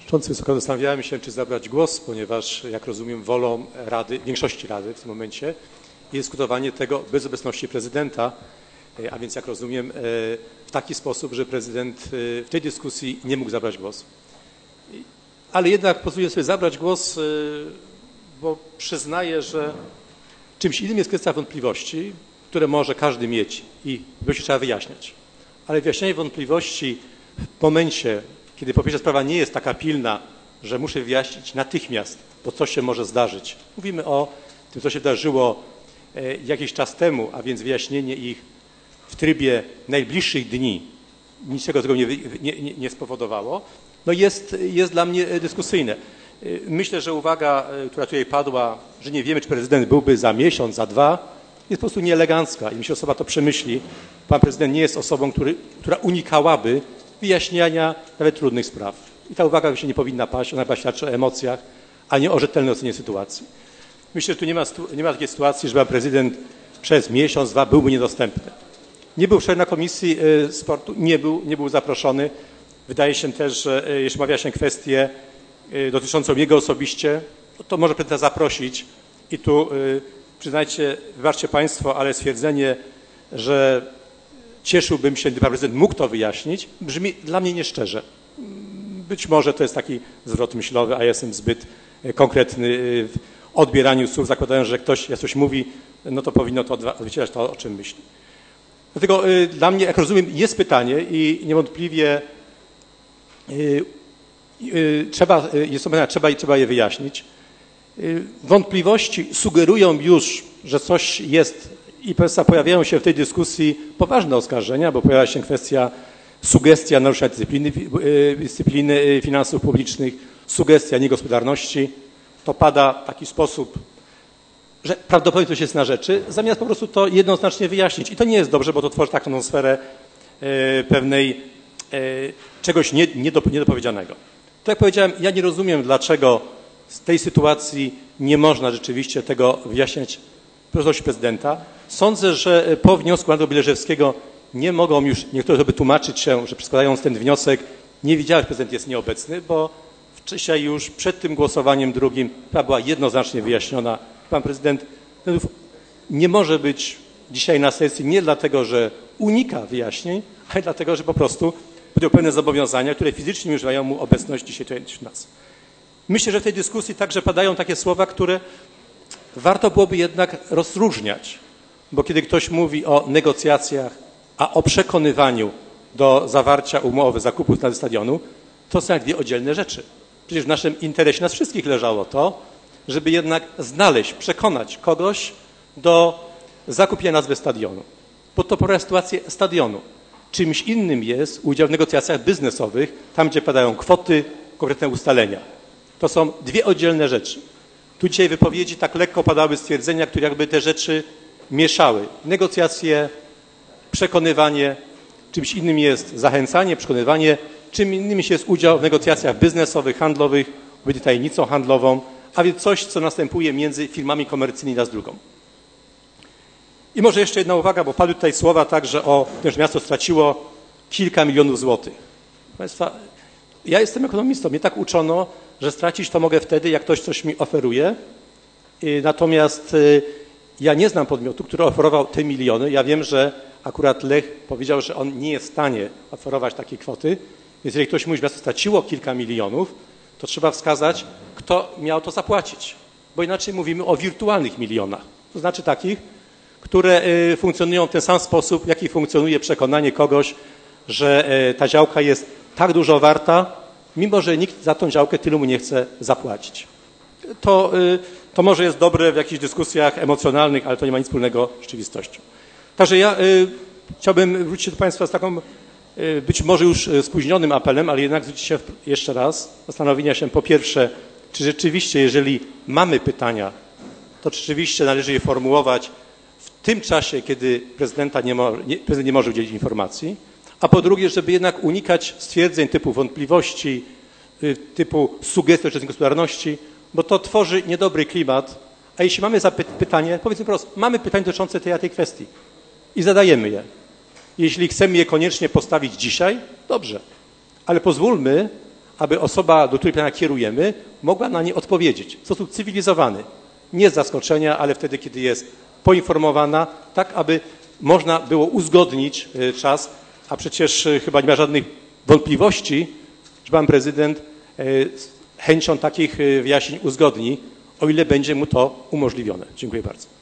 Przewodniczący, wysoko zastanawiałem się, czy zabrać głos, ponieważ, jak rozumiem, wolą Rady, większości Rady w tym momencie jest dyskutowanie tego bez obecności prezydenta, a więc, jak rozumiem, w taki sposób, że prezydent w tej dyskusji nie mógł zabrać głosu. Ale jednak pozwolę sobie zabrać głos, bo przyznaję, że czymś innym jest kwestia wątpliwości, które może każdy mieć i trzeba wyjaśniać. Ale wyjaśnianie wątpliwości w momencie, kiedy po pierwsze sprawa nie jest taka pilna, że muszę wyjaśnić natychmiast, bo coś się może zdarzyć. Mówimy o tym, co się wydarzyło jakiś czas temu, a więc wyjaśnienie ich w trybie najbliższych dni niczego tego nie spowodowało, no jest dla mnie dyskusyjne. Myślę, że uwaga, która tutaj padła, że nie wiemy, czy prezydent byłby za miesiąc, za dwa, jest po prostu nieelegancka i jeśli osoba to przemyśli, pan prezydent nie jest osobą, która unikałaby wyjaśniania nawet trudnych spraw. I ta uwaga się nie powinna paść, ona świadczy o emocjach, a nie o rzetelnej ocenie sytuacji. Myślę, że tu nie ma takiej sytuacji, że pan prezydent przez miesiąc, dwa byłby niedostępny. Nie był wczoraj na Komisji Sportu, nie był zaproszony. Wydaje się też, że jeśli omawia się kwestię dotyczącą jego osobiście, to może prezydenta zaprosić i tu przyznajcie, wybaczcie Państwo, ale stwierdzenie, że cieszyłbym się, gdyby pan prezydent mógł to wyjaśnić, brzmi dla mnie nieszczerze. Być może to jest taki zwrot myślowy, a ja jestem zbyt konkretny w odbieraniu słów, zakładając, że ktoś jak coś mówi, no to powinno to odzwierciedlać to, o czym myśli. Dlatego dla mnie, jak rozumiem, jest pytanie i niewątpliwie trzeba je wyjaśnić. Wątpliwości sugerują już, że coś jest i pojawiają się w tej dyskusji poważne oskarżenia, bo pojawia się sugestia naruszenia dyscypliny finansów publicznych, sugestia niegospodarności. To pada w taki sposób, że prawdopodobnie coś jest na rzeczy, zamiast po prostu to jednoznacznie wyjaśnić. I to nie jest dobrze, bo to tworzy taką atmosferę pewnej czegoś niedopowiedzianego. Tak jak powiedziałem, ja nie rozumiem, dlaczego z tej sytuacji nie można rzeczywiście tego wyjaśniać w prostości prezydenta. Sądzę, że po wniosku Andrzeja Bieleżewskiego nie mogą już niektóre osoby tłumaczyć się, że składając ten wniosek nie wiedziałem, że prezydent jest nieobecny, bo wcześniej już przed tym głosowaniem drugim była jednoznacznie wyjaśniona. Pan prezydent nie może być dzisiaj na sesji nie dlatego, że unika wyjaśnień, ale dlatego, że po prostu podjął pewne zobowiązania, które fizycznie używają mu obecność dzisiaj tutaj wśród nas. Myślę, że w tej dyskusji także padają takie słowa, które warto byłoby jednak rozróżniać, bo kiedy ktoś mówi o negocjacjach, a o przekonywaniu do zawarcia umowy zakupu stadionu, to są jak dwie oddzielne rzeczy. Przecież w naszym interesie, nas wszystkich leżało to, żeby jednak znaleźć, przekonać kogoś do zakupienia nazwy stadionu. Bo to poprawia sytuację stadionu. Czymś innym jest udział w negocjacjach biznesowych, tam gdzie padają kwoty, konkretne ustalenia. To są dwie oddzielne rzeczy. Tu dzisiaj wypowiedzi tak lekko padały stwierdzenia, które jakby te rzeczy mieszały. Negocjacje, przekonywanie, czymś innym jest zachęcanie, przekonywanie, czym innym jest udział w negocjacjach biznesowych, handlowych, będzie tajemnicą handlową, a więc coś, co następuje między firmami komercyjnymi jedna z drugą. I może jeszcze jedna uwaga, bo padły tutaj słowa także o tym, że miasto straciło kilka milionów złotych. Państwa, ja jestem ekonomistą, mnie tak uczono, że stracić to mogę wtedy, jak ktoś coś mi oferuje. Natomiast ja nie znam podmiotu, który oferował te miliony. Ja wiem, że akurat Lech powiedział, że on nie jest w stanie oferować takiej kwoty. Więc jeżeli ktoś mówi, że miasto straciło kilka milionów, to trzeba wskazać, kto miał to zapłacić. Bo inaczej mówimy o wirtualnych milionach. To znaczy takich, które funkcjonują w ten sam sposób, w jaki funkcjonuje przekonanie kogoś, że ta działka jest tak dużo warta, mimo że nikt za tą działkę tylu mu nie chce zapłacić. To może jest dobre w jakichś dyskusjach emocjonalnych, ale to nie ma nic wspólnego z rzeczywistością. Także ja chciałbym wrócić do Państwa z taką być może już spóźnionym apelem, ale jednak zwrócić się jeszcze raz, zastanowienia się po pierwsze, czy rzeczywiście, jeżeli mamy pytania, to rzeczywiście należy je formułować w tym czasie, kiedy prezydent nie może udzielić informacji, a po drugie, żeby jednak unikać stwierdzeń typu wątpliwości, typu sugestii dotyczących gospodarności, bo to tworzy niedobry klimat, a jeśli mamy pytanie, powiedzmy prosto, mamy pytanie dotyczące tej kwestii i zadajemy je. Jeśli chcemy je koniecznie postawić dzisiaj, dobrze, ale pozwólmy, aby osoba, do której pana kierujemy, mogła na nie odpowiedzieć w sposób cywilizowany. Nie z zaskoczenia, ale wtedy, kiedy jest poinformowana, tak aby można było uzgodnić czas, a przecież chyba nie ma żadnych wątpliwości, że pan prezydent z chęcią takich wyjaśnień uzgodni, o ile będzie mu to umożliwione. Dziękuję bardzo.